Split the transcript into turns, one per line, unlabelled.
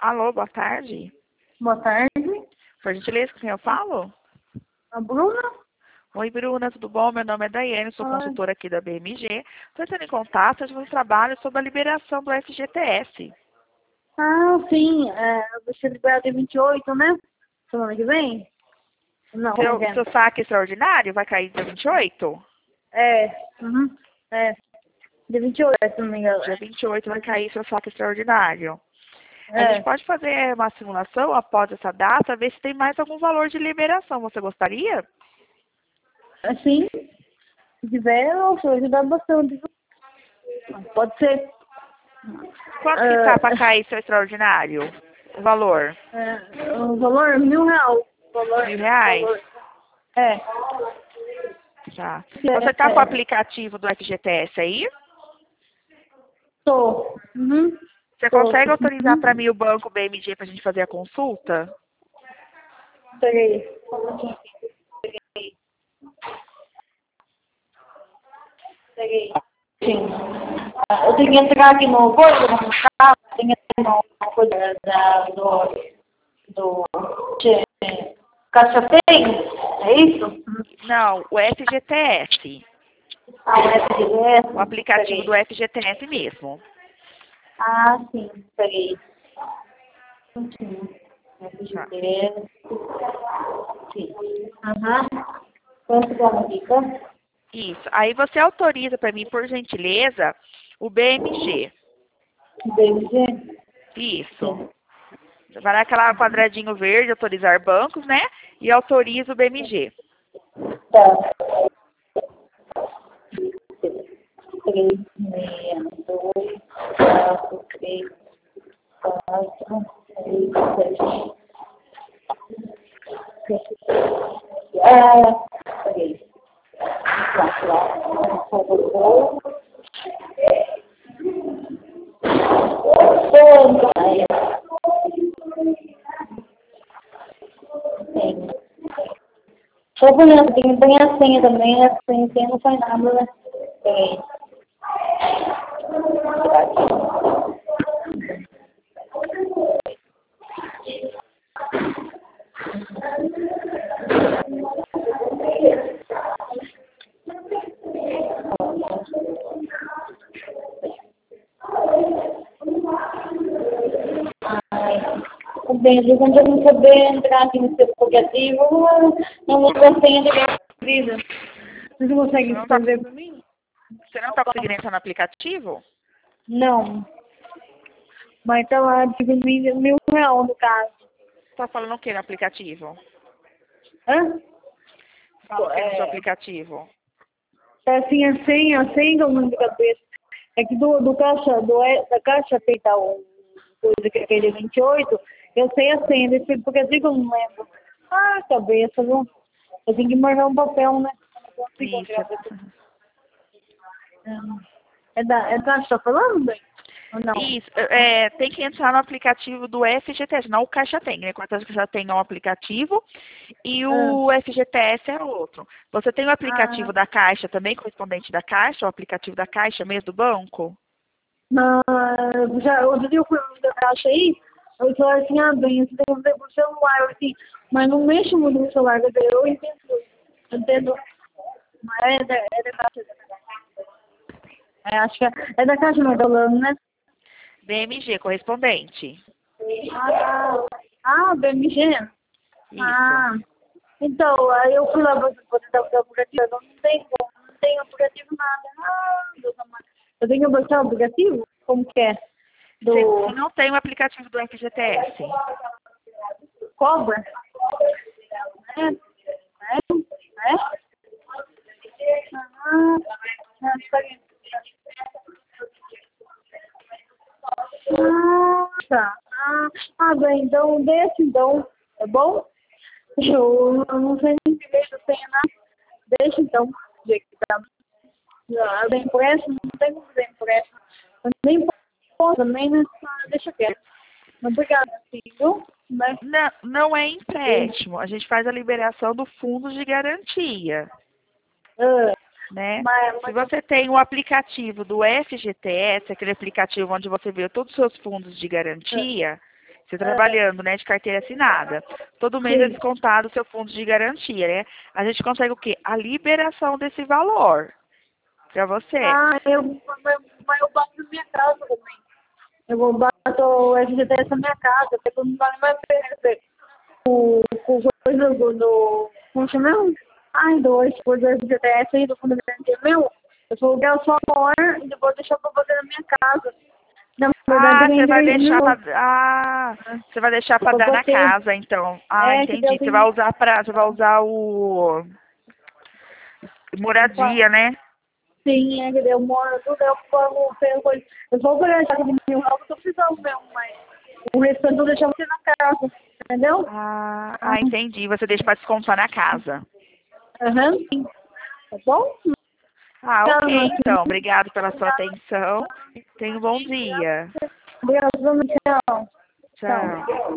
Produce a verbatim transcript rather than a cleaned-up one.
Alô, boa tarde.
Boa tarde.
Por gentileza, com quem eu falo?
A Bruna?
Oi, Bruna, tudo bom? Meu nome é Daiane, sou
Oi.
consultora aqui da B M G. Estou entrando em contato de um trabalho sobre a liberação do F G T S.
Ah, sim. É, você libera dia vinte e oito, né? Semana que vem? Não, como
Seu,
que é?
seu saque extraordinário vai cair dia vinte e oito?
É, uhum, é. Dia vinte e oito, se não me engano.
Dia vinte e oito vai cair seu saque extraordinário. A
É.
gente pode fazer uma simulação após essa data, ver se tem mais algum valor de liberação. Você gostaria?
Assim, se tiver, eu vou ajudar bastante. Pode ser.
Quanto que tá para cair seu extraordinário? O valor?
É, o valor, mil real. Valor,
Mil reais?
valor. É.
Tá.
É,
Você tá com o
é.
aplicativo do F G T S aí?
Tô. Uhum.
Você
Tô.
consegue autorizar para
Uhum.
mim o banco B M G para a gente fazer a consulta?
Peguei. Peguei. Sim. Ah, eu tenho que entrar aqui no coisa, no carro, tenho que entrar no coisa da, do, do de, Caixa Tem, é isso?
Não, o F G T S.
Ah, o F G S,
O aplicativo
peguei.
do F G T S mesmo.
Ah, sim, peguei. Sim,
Tá.
F G S, sim. Aham. Quanto que ela fica?
Isso. Aí você autoriza para mim, por gentileza, o B M G.
B M G?
Isso.
Sim.
Vai naquela quadradinho verde, autorizar bancos, né? E autoriza o B M G.
Tá. Três, meia, dois, quatro, três, quatro, seis, sete. É, três, quatro, quatro, só punhando, tem, tem a senha também, a senha, senha não faz nada, né? Tem. Bem, quando eu não souber entrar aqui no seu aplicativo, eu não vou senha de vida. Você consegue
Você não tá,
escrever para mim?
você não tá conseguindo entrar no aplicativo?
Não. Mas tá lá, tipo, mil, mil real no caso.
Tá falando o que no aplicativo?
Hã?
Fala o que no seu
É,
aplicativo?
tá assim, a senha, a senha que eu mando de cabeça. É que do, do caixa, do, E- da caixa feita o coisa que é aquele vinte e oito, eu sei a senha desse aplicativo, eu não lembro. Ah, cabeça, viu? Eu tenho que marcar um papel, né? Eu não consigo
Isso.
encontrar. É da, é da, tá falando, bem? Ou não?
Isso, é, tem que entrar no aplicativo do F G T S, não o Caixa Tem, né? Quanto a Caixa Tem é um aplicativo e
Ah,
o F G T S é outro. Você tem o
ah,
aplicativo da Caixa também, correspondente da Caixa, o aplicativo da Caixa mesmo do banco?
mas, já, outro dia eu fui da caixa aí, eu falei assim, ah, bem, você tem que fazer por celular, assim, mas não mexe muito no celular, quer dizer, eu entendo, eu entendo, mas é da, é da caixa, é, acho que é, é da caixa, não, tá falando, né?
B M G, correspondente.
Ah, ah, B M G?
Isso.
Ah, então, aí eu fui lá para poder dar o aplicativo, não tem como, não tem aplicativo nada. Ah, Deus amado. Eu tenho que baixar o aplicativo? Como que é?
Você,
Do
você não tem o aplicativo do F G T S?
Cobra? É? É? É? Ah, ah, peraí. Ah, tá. Ah, ah, bem, então deixa então, tá bom? Eu, eu não sei nem direito se eu tenho nada. Deixa então, do jeito que tá. Ah, da empréstimo, não tem como fazer empréstimo. Eu nem posso também, né? Ah, deixa quieto. Obrigada, filho. Né?
Não, não é empréstimo. A gente faz a liberação do fundo de garantia,
Ah,
né?
mas,
Se
mas,
você tem o aplicativo do F G T S, aquele aplicativo onde você vê todos os seus fundos de
ah,
garantia, Você trabalhando, né, de carteira assinada. Todo mês é descontado o seu fundo de garantia, né? A gente consegue o quê? A liberação desse valor para você.
Ah, eu, mas mas eu bato na minha casa também. Eu vou bato o F G T S na minha casa, porque não vale mais perder o coisa do, do. Como chama mesmo? Ai, dois, coisa do F G T S aí, do fundo de garantia meu. Eu vou ligar só agora e depois deixar pra fazer na minha casa. Na verdade,
Ah,
eu
você
ganhei
vai
três
deixar
mil.
pra, ah, você vai deixar para
Eu
dar na
botei.
casa, então. Ah,
É, que
entendi.
eu
Você vai
tenho.
usar para, você vai usar o moradia, né?
Sim, é que eu moro, tudo eu pago pelo coisa. Eu vou pagar a casa de mil reais, eu tô precisando mesmo, mas o restante eu deixo você na casa, entendeu?
Ah,
Ah,
ah, entendi. Você deixa para descontar na casa.
aham, sim. Tá bom?
Ah,
Obrigada,
ok,
meu
então.
filho.
Obrigado pela sua atenção. Tenha um bom dia.
Obrigada, tchau. Tchau.
Tchau.